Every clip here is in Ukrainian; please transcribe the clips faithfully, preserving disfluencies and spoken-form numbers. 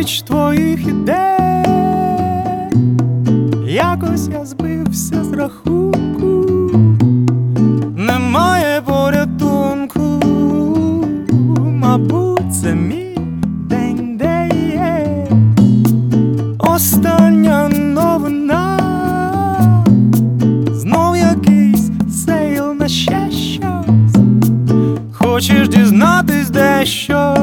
безліч твоїх ідей, якось я збився з рахунку, немає порятунку, мабуть, це мій день, де є остання новина, знов якийсь сейл на ще щось. Хочеш дізнатись дещо?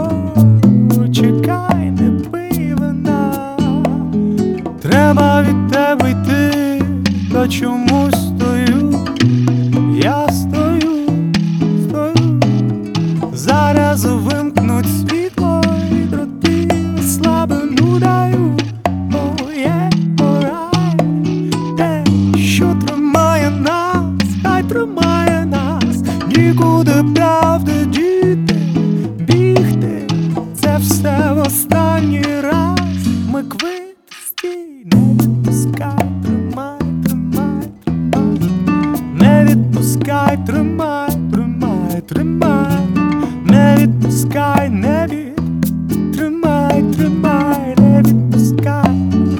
Чекай, не пий вина. Треба від тебе йти, та чомусь стою. Я стою, стою. Зараз вимкнуть світло і дроти слабину даю. Моє орай, те, що тримає нас, хай тримає нас. Нікуди правди діти, бігти, це все в останній раз. Ми квит, стій, не відпускай, тримай, тримай, тримай. Не відпускай, тримай, тримай, тримай. Не відпускай, не від, тримай, тримай, не відпускай.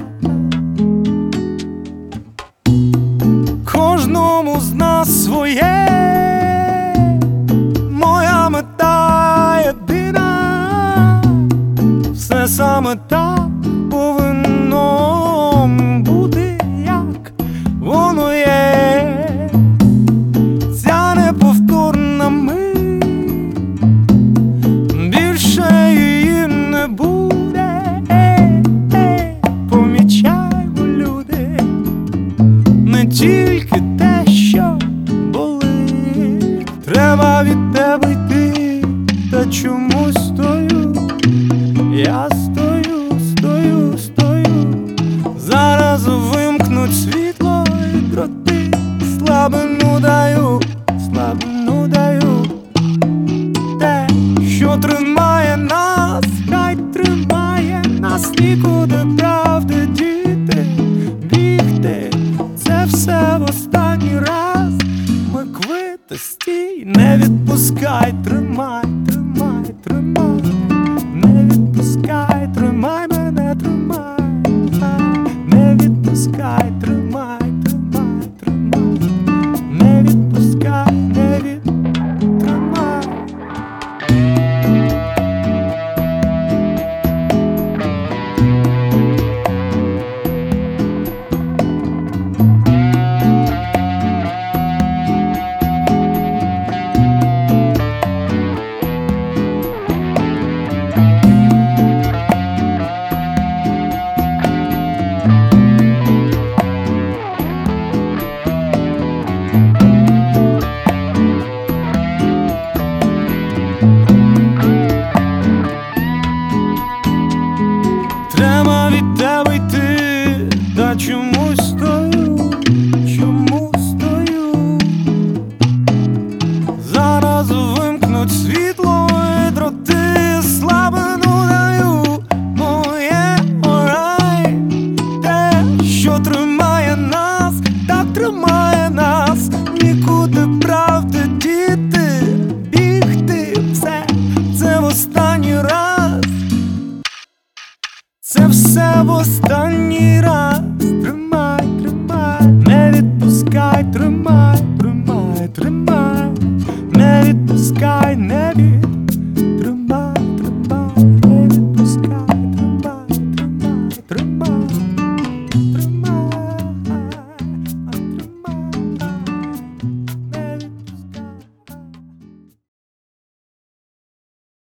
Кожному з нас своє, моя мета єдина. Все саме так повинно бути, як воно є. Ця неповторна мить, більше її не буде. Ей, ей, помічаймо, люди, не тільки те, що болить. Треба від тебе йти, та чомусь стою. Я стою, стою, стою. Зараз вимкнуть світло і дроти слабину даю, слабину даю. Те, що тримає нас, хай тримає нас. Нікуди правди діти, бігти, це все в останній раз. Ми квити, стій, не відпускай, тримай, тримай, тримай. Не відпускай, тримай мене, тримай. Не відпускай, тримай, тримай, тримай. Не відпускай, не відтримай. Треба від тебе йти, та чомусь стою, чому стою. Зараз вимкнуть світло і дроти слабину даю. Моє орай, те, що тримає нас, так тримає нас. Нікуди правди діти, бігти, все, це в останній раз. Це все в останній раз. Тримай, тримай, не відпускай, тримай.